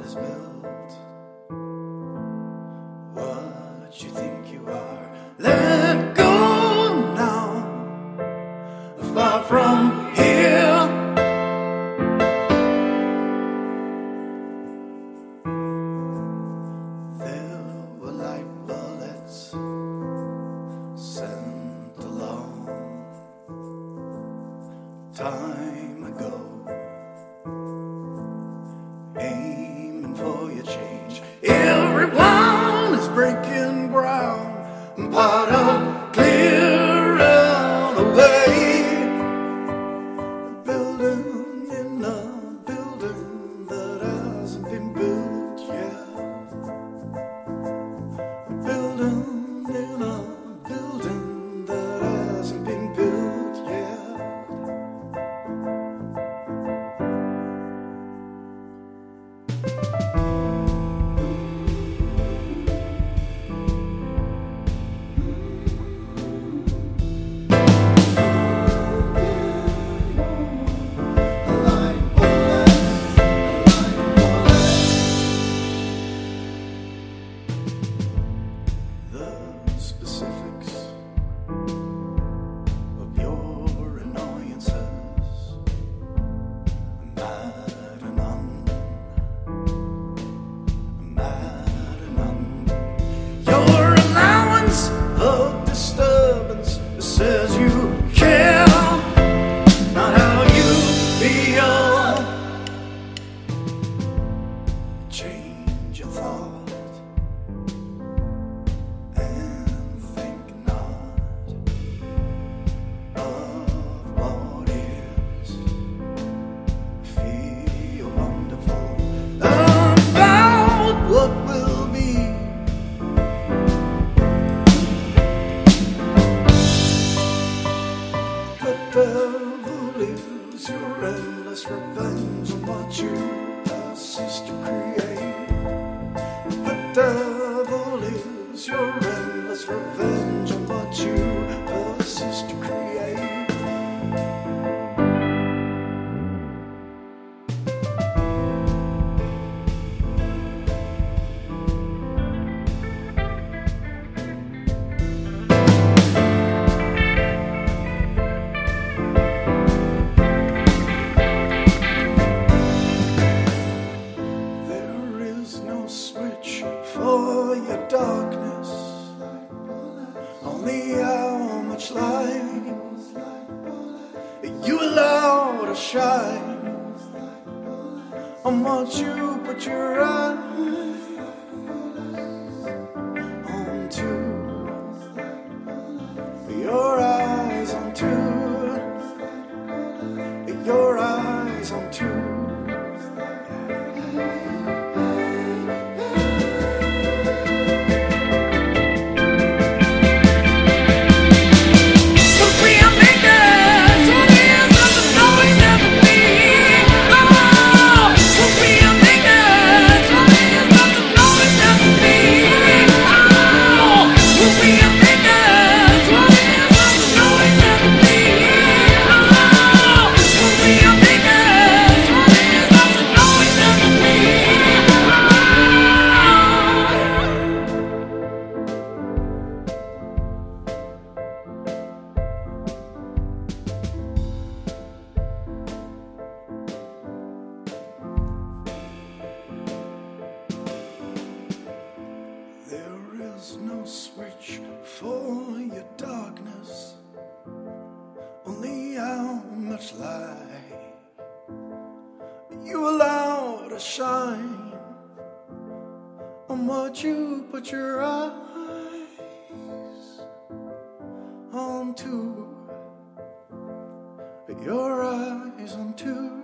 is built. What you think you are, let go now, far from here. There were light bullets sent along time ago, aiming for your change. Everyone is breaking ground, part of clearing the way. Building in a building that hasn't been built yet. Building in a building that hasn't been built yet. The specifics of your annoyances, mad and your allowance of disturbance says you care, not how you feel. Change your thought and think not of what is. Feel wonderful about what will be. The devil is your endless revenge on what you persist to create. The devil is your endless revenge on what you persist to create. There is no switch for your darkness, only how much light you allow to shine on what you put your eyes onto. Your eyes onto. Your eyes onto. There is no switch for your darkness, only how much light you allow to shine on what you put your eyes onto. Your eyes onto.